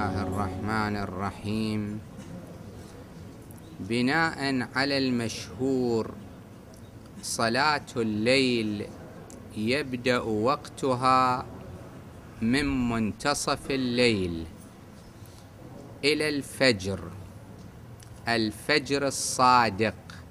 الله الرحمن الرحيم. بناء على المشهور، صلاة الليل يبدأ وقتها من منتصف الليل إلى الفجر، الفجر الصادق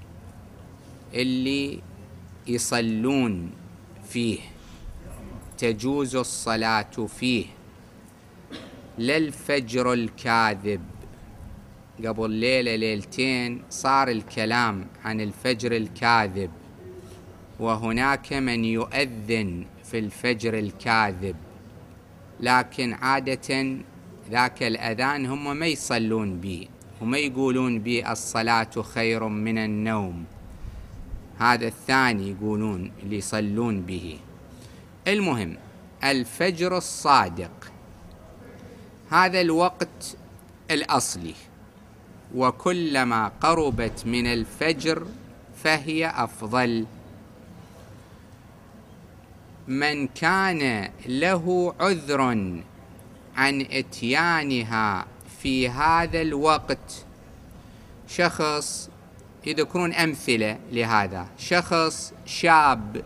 اللي يصلون فيه، تجوز الصلاة فيه، لا الفجر الكاذب. قبل ليلة ليلتين صار الكلام عن الفجر الكاذب، وهناك من يؤذن في الفجر الكاذب، لكن عادة ذاك الأذان هم ما يصلون به، وما يقولون به الصلاة خير من النوم، هذا الثاني يقولون اللي يصلون به. المهم، الفجر الصادق هذا الوقت الأصلي، وكلما قربت من الفجر فهي أفضل. من كان له عذر عن إتيانها في هذا الوقت، شخص يذكرون أمثلة لهذا، شخص شاب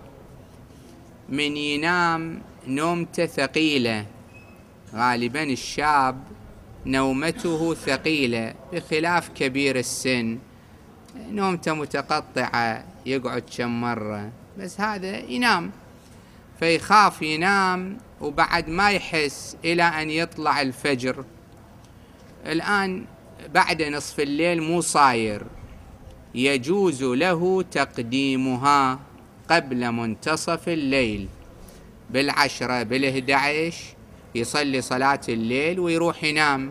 من ينام نومته ثقيلة، غالبا الشاب نومته ثقيلة بخلاف كبير السن، نومته متقطعة، يقعد كم مرة، بس هذا ينام، فيخاف ينام وبعد ما يحس إلى أن يطلع الفجر. الآن بعد نصف الليل مو صاير، يجوز له تقديمها قبل منتصف الليل، بالعشرة بال11 يصلي صلاة الليل ويروح ينام.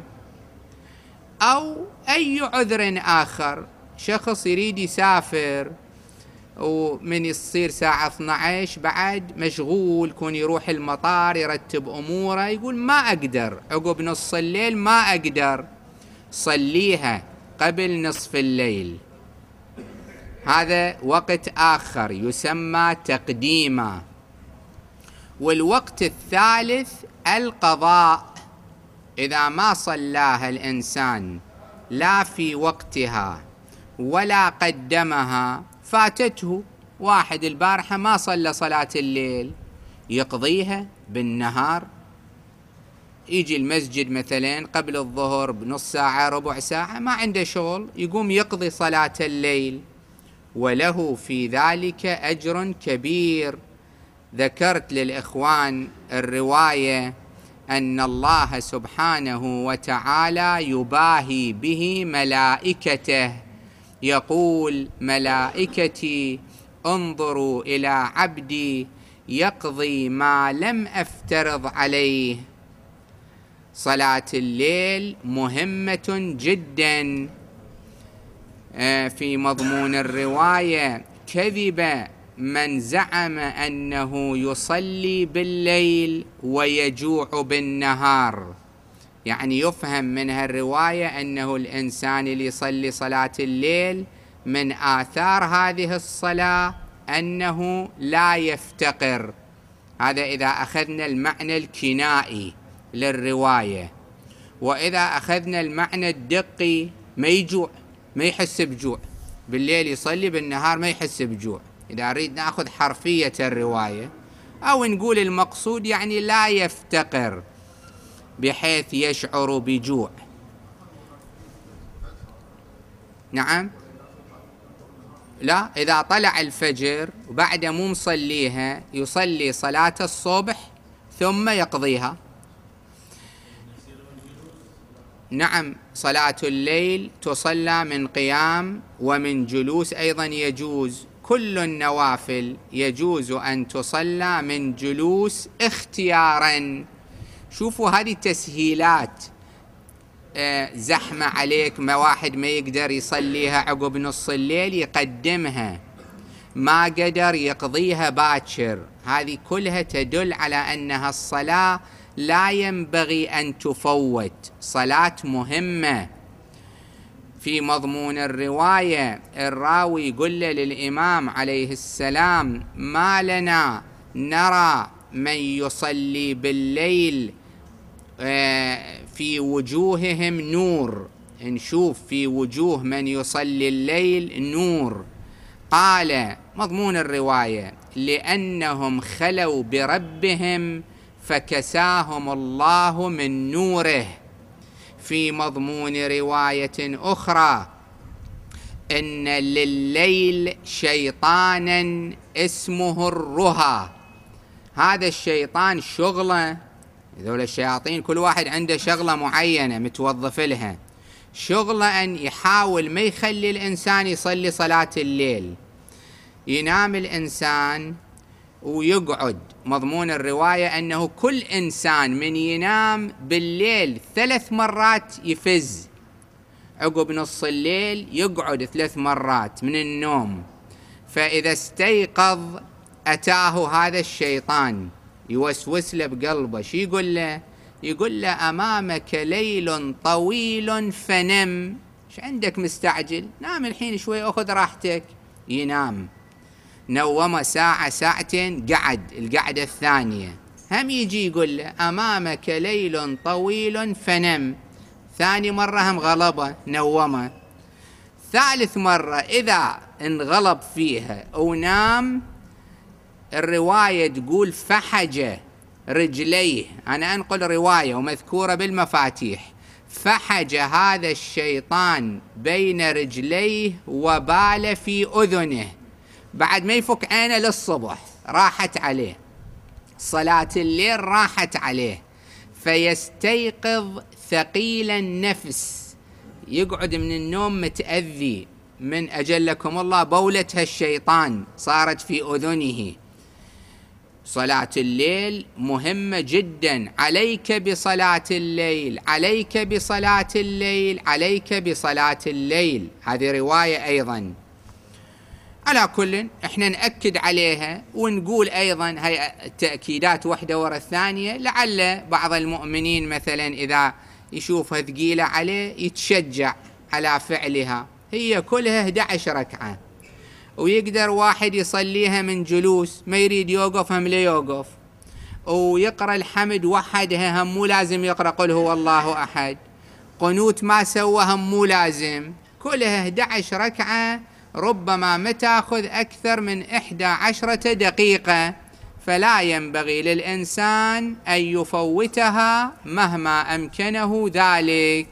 أو أي عذر آخر، شخص يريد يسافر ومن يصير الساعة 12 بعد مشغول، كون يروح المطار يرتب أموره، يقول ما أقدر عقب نص الليل، ما أقدر، صليها قبل نصف الليل. هذا وقت آخر يسمى تقديما. والوقت الثالث القضاء، إذا ما صلاها الإنسان لا في وقتها ولا قدمها فاتته. واحد البارحة ما صلى صلاة الليل، يقضيها بالنهار، يجي المسجد مثلا قبل الظهر بنص ساعة ربع ساعة، ما عنده شغل، يقوم يقضي صلاة الليل، وله في ذلك أجر كبير. ذكرت للإخوان الرواية أن الله سبحانه وتعالى يباهي به ملائكته، يقول: ملائكتي انظروا إلى عبدي يقضي ما لم أفترض عليه. صلاة الليل مهمة جدا. في مضمون الرواية: كذب من زعم أنه يصلي بالليل ويجوع بالنهار. يعني يفهم منها الرواية أنه الإنسان اللي يصلي صلاة الليل من آثار هذه الصلاة أنه لا يفتقر. هذا إذا أخذنا المعنى الكنائي للرواية. وإذا أخذنا المعنى الدقي ما يجوع، ما يحس بجوع، بالليل يصلي بالنهار ما يحس بجوع، إذا أريد نأخذ حرفية الرواية. أو نقول المقصود يعني لا يفتقر بحيث يشعر بجوع. نعم، لا، إذا طلع الفجر وبعد مو مصليها يصلي صلاة الصبح ثم يقضيها. نعم، صلاة الليل تصلى من قيام ومن جلوس أيضا يجوز، كل النوافل يجوز أن تصلى من جلوس اختيارا. شوفوا هذه تسهيلات. زحمة عليك، ما واحد ما يقدر يصليها عقب نص الليل يقدمها، ما قدر يقضيها باكر، هذه كلها تدل على أنها الصلاة لا ينبغي أن تفوت، صلاة مهمة. في مضمون الرواية الراوي يقول للإمام عليه السلام: ما لنا نرى من يصلي بالليل في وجوههم نور، نشوف في وجوه من يصلي الليل نور. قال مضمون الرواية: لأنهم خلوا بربهم فكساهم الله من نوره. في مضمون رواية أخرى: إن لليل شيطانا اسمه الرهى. هذا الشيطان شغله، ذول الشياطين كل واحد عنده شغلة معينة متوظف لها، شغله أن يحاول ما يخلي الإنسان يصلي صلاة الليل. ينام الإنسان ويقعد. مضمون الرواية أنه كل إنسان من ينام بالليل 3 مرات يفز، عقب نص الليل يقعد 3 مرات من النوم، فإذا استيقظ أتاه هذا الشيطان يوسوس له بقلبه. شي يقول له؟ يقول له: أمامك ليل طويل فنم. ايش عندك مستعجل؟ نام الحين شوي أخذ راحتك. ينام، نوم ساعة ساعتين، قعد القعدة الثانية، هم يجي يقول له: أمامك ليل طويل فنم. ثاني مرة هم غلبه نومه. ثالث مرة إذا انغلب فيها ونام، الرواية تقول فحج رجليه، أنا أنقل رواية ومذكورة بالمفاتيح، فحج هذا الشيطان بين رجليه وبال في أذنه. بعد ما يفك عينه للصبح راحت عليه، صلاة الليل راحت عليه، فيستيقظ ثقيل النفس، يقعد من النوم متأذي من أجلكم الله بولتها الشيطان صارت في أذنه. صلاة الليل مهمة جدا. عليك بصلاة الليل، عليك بصلاة الليل، عليك بصلاة الليل. هذه رواية أيضا. على كل احنا نأكد عليها ونقول أيضا هي التأكيدات واحدة وراء الثانية، لعل بعض المؤمنين مثلا إذا يشوفها ثقيلة عليه يتشجع على فعلها. هي كلها 11 ركعة، ويقدر واحد يصليها من جلوس، ما يريد يوقف هم لا يوقف، ويقرأ الحمد وحدها، هم مو لازم يقرأ قل هو الله أحد، قنوت ما سوى هم مو لازم، كلها 11 ركعة، ربما ما تأخذ أكثر من 11 دقيقة، فلا ينبغي للإنسان أن يفوتها مهما أمكنه ذلك.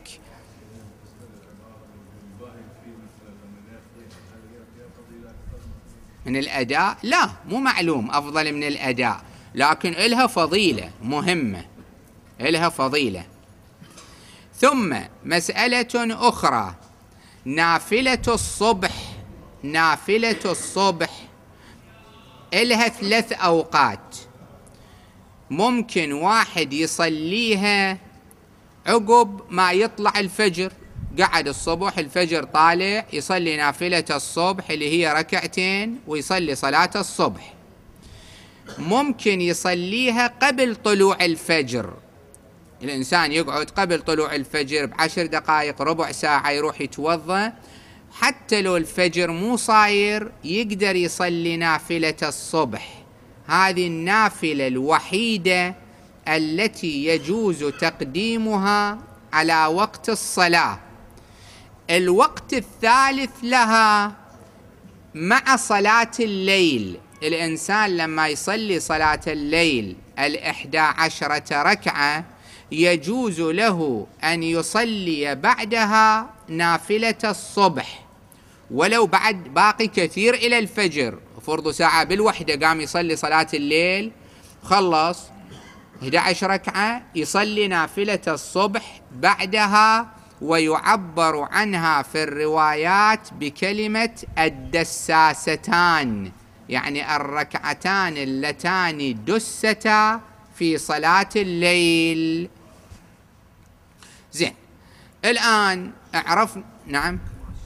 من الأداء لا، مو معلوم أفضل من الأداء، لكن إلها فضيلة مهمة، إلها فضيلة. ثم مسألة أخرى، نافلة الصبح. نافلة الصبح إلها 3 أوقات، ممكن واحد يصليها عقب ما يطلع الفجر، قعد الصبح الفجر طالع يصلي نافلة الصبح اللي هي 2 ركعتين ويصلي صلاة الصبح. ممكن يصليها قبل طلوع الفجر، الإنسان يقعد قبل طلوع الفجر ب10 دقائق ربع ساعة يروح يتوضأ، حتى لو الفجر مو صاير يقدر يصلي نافلة الصبح. هذه النافلة الوحيدة التي يجوز تقديمها على وقت الصلاة. الوقت الثالث لها مع صلاة الليل، الإنسان لما يصلي صلاة الليل 11 ركعة يجوز له أن يصلي بعدها نافلة الصبح، ولو بعد باقي كثير إلى الفجر، فرض ساعة بالوحدة قام يصلي صلاة الليل، خلص 11 ركعة يصلي نافلة الصبح بعدها، ويعبر عنها في الروايات بكلمة الدساستان، يعني الركعتان اللتان دستا في صلاة الليل. زين، الآن عرفنا. نعم،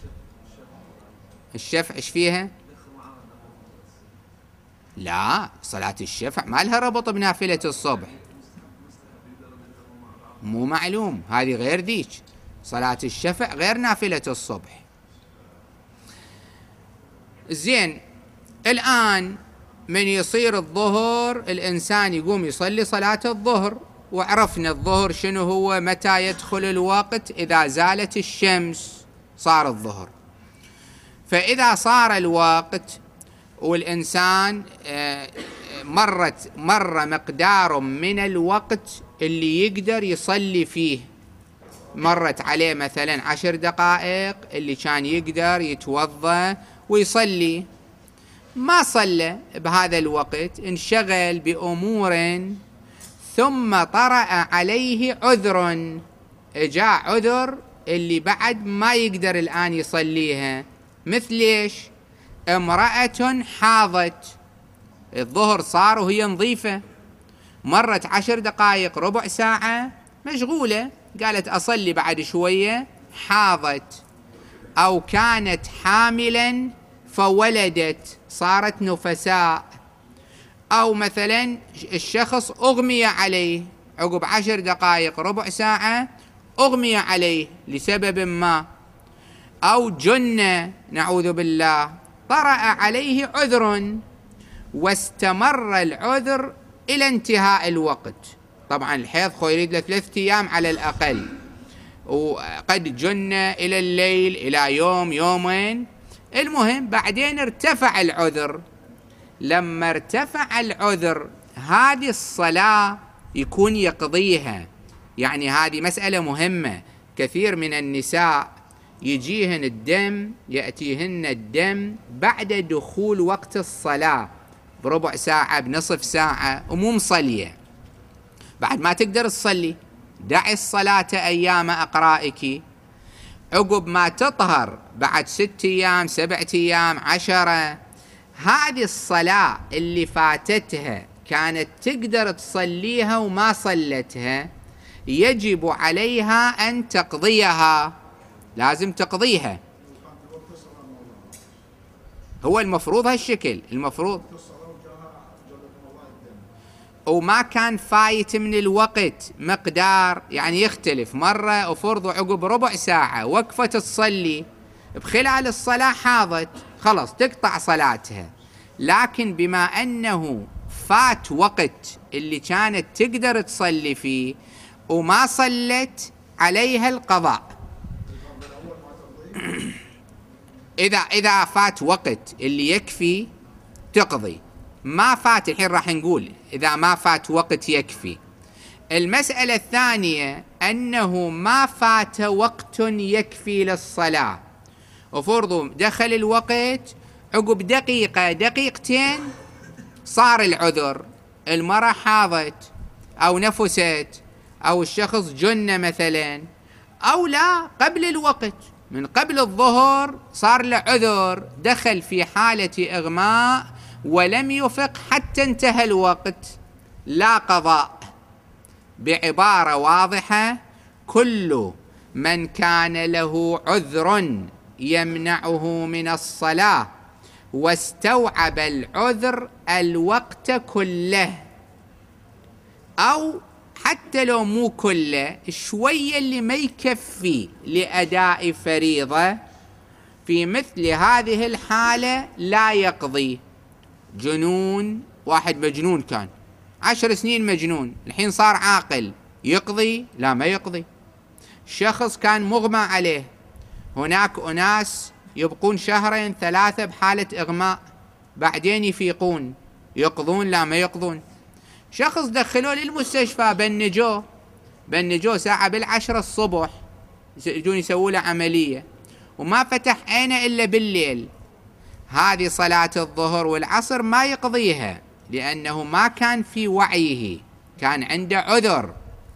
الشفع ايش فيها؟ لا، صلاة الشفع ما لها ربط بنافلة الصبح، مو معلوم، هذه غير ذيك، صلاة الشفع غير نافلة الصبح. زين، الآن من يصير الظهر الإنسان يقوم يصلي صلاة الظهر، وعرفنا الظهر شنو هو، متى يدخل الوقت؟ إذا زالت الشمس صار الظهر. فإذا صار الوقت والإنسان مر مقدار من الوقت اللي يقدر يصلي فيه، مرت عليه مثلا 10 دقائق اللي كان يقدر يتوضأ ويصلي، ما صلى بهذا الوقت، انشغل بأمور، ثم طرأ عليه عذر، جاء عذر اللي بعد ما يقدر الآن يصليها. مثل إيش؟ امرأة حاضت، الظهر صار وهي نظيفة، مرت 10 دقائق ربع ساعة مشغولة، قالت أصلي بعد شوية، حاضت. أو كانت حاملا فولدت، صارت نفساء. أو مثلا الشخص أغمي عليه، عقب 10 دقائق ربع ساعة أغمي عليه لسبب ما، أو جن نعوذ بالله، طرأ عليه عذر واستمر العذر إلى انتهاء الوقت. طبعا الحيض يريد له 3 أيام على الأقل، وقد جن إلى الليل، إلى يوم يومين. المهم بعدين ارتفع العذر. لما ارتفع العذر هذه الصلاة يكون يقضيها. يعني هذه مسألة مهمة. كثير من النساء يجيهن الدم، يأتيهن الدم بعد دخول وقت الصلاة بربع ساعة بنصف ساعة ومو مصلية، بعد ما تقدر تصلي. دعي الصلاة أيام أقرائك، عقب ما تطهر بعد 6 أيام 7 أيام 10، هذه الصلاة اللي فاتتها كانت تقدر تصليها وما صلتها، يجب عليها أن تقضيها، لازم تقضيها. هو المفروض هالشكل، المفروض. وما كان فايت من الوقت مقدار، يعني يختلف، مرة وفرض عقب ربع ساعة وقفت تصلي، بخلال الصلاة حاضت، خلص تقطع صلاتها. لكن بما أنه فات وقت اللي كانت تقدر تصلي فيه وما صلت، عليها القضاء. إذا فات وقت اللي يكفي تقضي، ما فات الحين راح نقول إذا ما فات وقت يكفي. المسألة الثانية أنه ما فات وقت يكفي للصلاة، وفرضوا دخل الوقت عقب دقيقة دقيقتين صار العذر، المرأة حاضت أو نفست أو الشخص جن مثلا، أو لا قبل الوقت، من قبل الظهر صار له عذر، دخل في حالة إغماء ولم يفق حتى انتهى الوقت، لا قضاء. بعبارة واضحة، كل من كان له عذر يمنعه من الصلاة واستوعب العذر الوقت كله، أو حتى لو مو كله، شوية اللي ما يكفي لأداء فريضة، في مثل هذه الحالة لا يقضي. جنون، واحد مجنون كان 10 سنين مجنون، الحين صار عاقل، يقضي؟ لا ما يقضي. شخص كان مغمى عليه، هناك أناس يبقون 2 3 بحالة إغماء بعدين يفيقون، يقضون؟ لا ما يقضون. شخص دخلوه للمستشفى، بنجوه ساعة 10 الصبح، يجون يسووا له عملية وما فتح عينه إلا بالليل، هذه صلاة الظهر والعصر ما يقضيها، لأنه ما كان في وعيه، كان عنده عذر.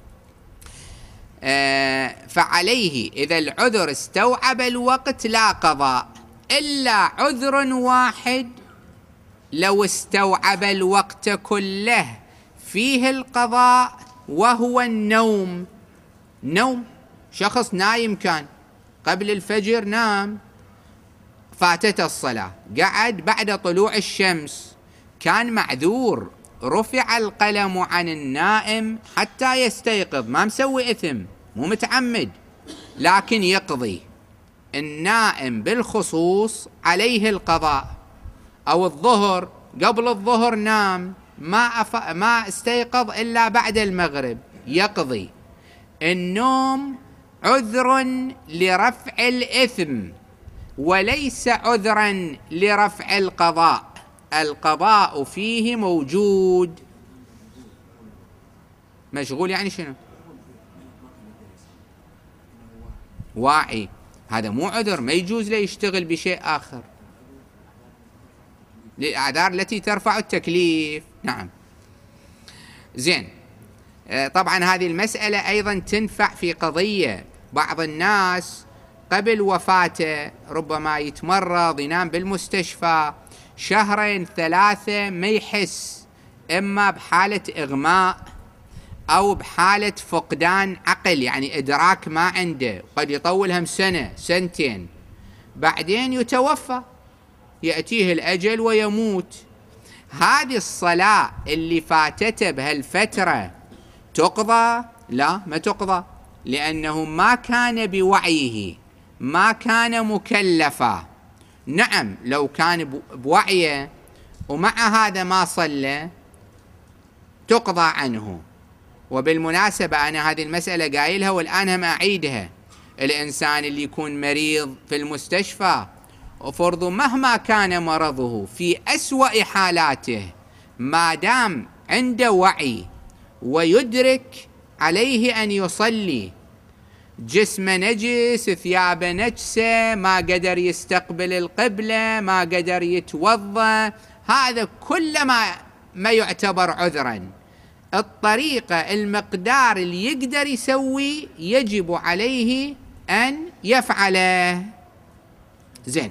فعليه إذا العذر استوعب الوقت لا قضاء، إلا عذر واحد لو استوعب الوقت كله فيه القضاء، وهو النوم. شخص نايم كان قبل الفجر، نام، فاتت الصلاة، قعد بعد طلوع الشمس، كان معذور، رفع القلم عن النائم حتى يستيقظ، ما مسوي إثم، مو متعمد، لكن يقضي. النائم بالخصوص عليه القضاء. أو الظهر، قبل الظهر نام، ما استيقظ إلا بعد المغرب، يقضي. النوم عذر لرفع الإثم وليس عذرا لرفع القضاء. القضاء فيه موجود. مشغول يعني شنو؟ واعي، هذا مو عذر، ما يجوز له يشتغل بشيء آخر للأعذار التي ترفع التكليف. نعم. زين. طبعا هذه المسألة أيضا تنفع في قضية بعض الناس قبل وفاته ربما يتمرض، ينام بالمستشفى 2 3 ما يحس، إما بحالة إغماء أو بحالة فقدان عقل، يعني إدراك ما عنده، قد يطولهم 1 2 سنين، بعدين يتوفى، يأتيه الأجل ويموت. هذه الصلاة اللي فاتته بهالفترة تقضى؟ لا، ما تقضى، لأنه ما كان بوعيه، ما كان مكلفا. نعم لو كان بوعيه ومع هذا ما صلى تقضى عنه. وبالمناسبة أنا هذه المسألة قايلها والآن هم أعيدها. الإنسان اللي يكون مريض في المستشفى وفرض مهما كان مرضه في أسوأ حالاته، ما دام عنده وعي ويدرك عليه أن يصلي، جسم نجس، ثياب نجسة، ما قدر يستقبل القبلة، ما قدر يتوضأ، هذا كل ما يعتبر عذرا. الطريقة المقدار اللي يقدر يسوي يجب عليه أن يفعله. زين.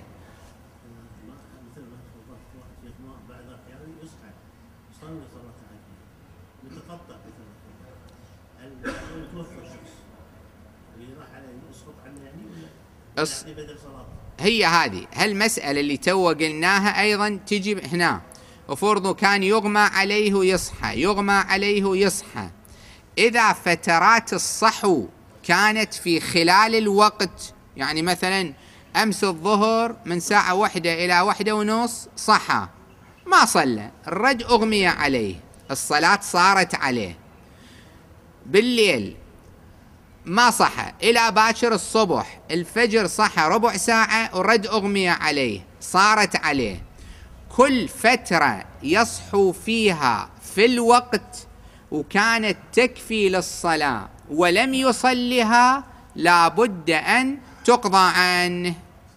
هي هذه هالمسألة اللي تو قلناها أيضا تجي هنا. وفرض كان يغمى عليه يصحى، يغمى عليه يصحى، إذا فترات الصحو كانت في خلال الوقت، يعني مثلا أمس الظهر من 1 إلى 1:30 صحى، ما صلى، الرد أغمي عليه، الصلاة صارت عليه. بالليل ما صحى إلى باكر الصبح، الفجر صحى ربع ساعة والرد أغمي عليه، صارت عليه. كل فترة يصحو فيها في الوقت وكانت تكفي للصلاة ولم يصلها لابد أن تقضى عنه.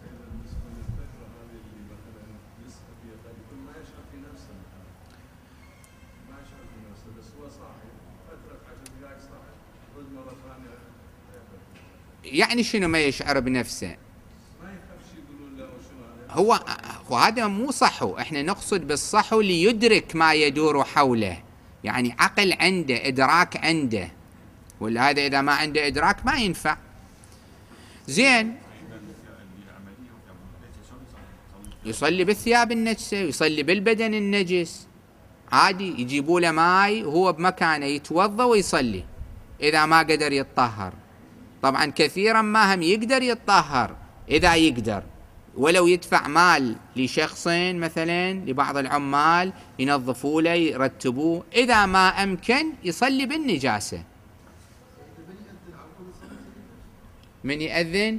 يعني شنو ما يشعر بنفسه؟ هو هذا مو صحو، احنا نقصد بالصحو ليدرك ما يدور حوله، يعني عقل عنده، إدراك عنده، ولا هذا إذا ما عنده إدراك ما ينفع. زين. يصلي بالثياب النجسة، يصلي بالبدن النجس، عادي، يجيبوا له ماي وهو بمكانه يتوضا ويصلي إذا ما قدر يتطهر. طبعا كثيرا ما هم يقدر يتطهر إذا يقدر، ولو يدفع مال لشخص مثلا لبعض العمال ينظفوا له يرتبوه، إذا ما أمكن يصلي بالنجاسة. من يأذن؟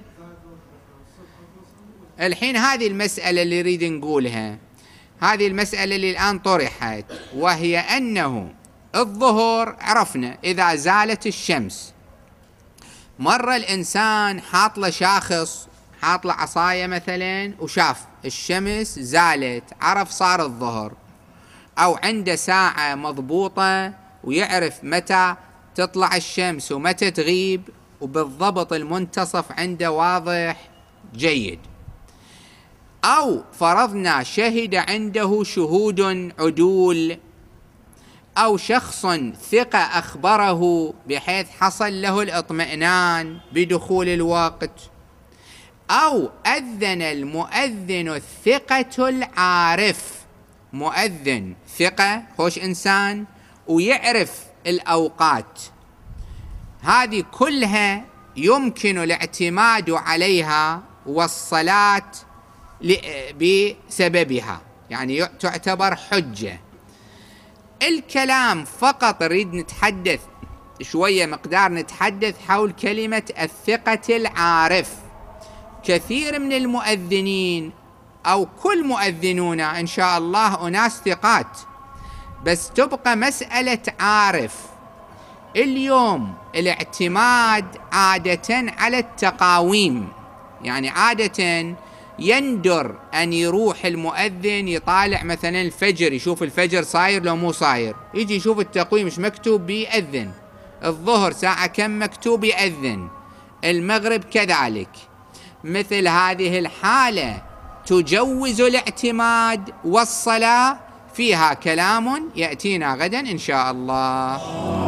الحين هذه المسألة اللي نريد نقولها، هذه المسألة اللي الآن طرحت، وهي أنه الظهر عرفنا إذا زالت الشمس، مرة الإنسان حاط له شاخص، حاط له عصاية مثلا وشاف الشمس زالت، عرف صار الظهر، أو عنده ساعة مضبوطة ويعرف متى تطلع الشمس ومتى تغيب، وبالضبط المنتصف عنده واضح جيد. أو فرضنا شهد عنده شهود عدول، أو شخص ثقة أخبره بحيث حصل له الاطمئنان بدخول الوقت، أو أذن المؤذن الثقة العارف، مؤذن ثقة خوش إنسان ويعرف الأوقات، هذه كلها يمكن الاعتماد عليها والصلاة بسببها، يعني تعتبر حجة. الكلام فقط نريد نتحدث شوية مقدار نتحدث حول كلمة الثقة العارف. كثير من المؤذنين أو كل مؤذنونا إن شاء الله أناس ثقات، بس تبقى مسألة عارف. اليوم الاعتماد عادة على التقاويم، يعني عادة يندر أن يروح المؤذن يطالع مثلا الفجر، يشوف الفجر صاير لو مو صاير، يجي يشوف التقويم مش مكتوب بيأذن، الظهر ساعة كم مكتوب يأذن، المغرب كذلك. مثل هذه الحالة تجوز الاعتماد، والصلاة فيها كلام يأتينا غدا إن شاء الله.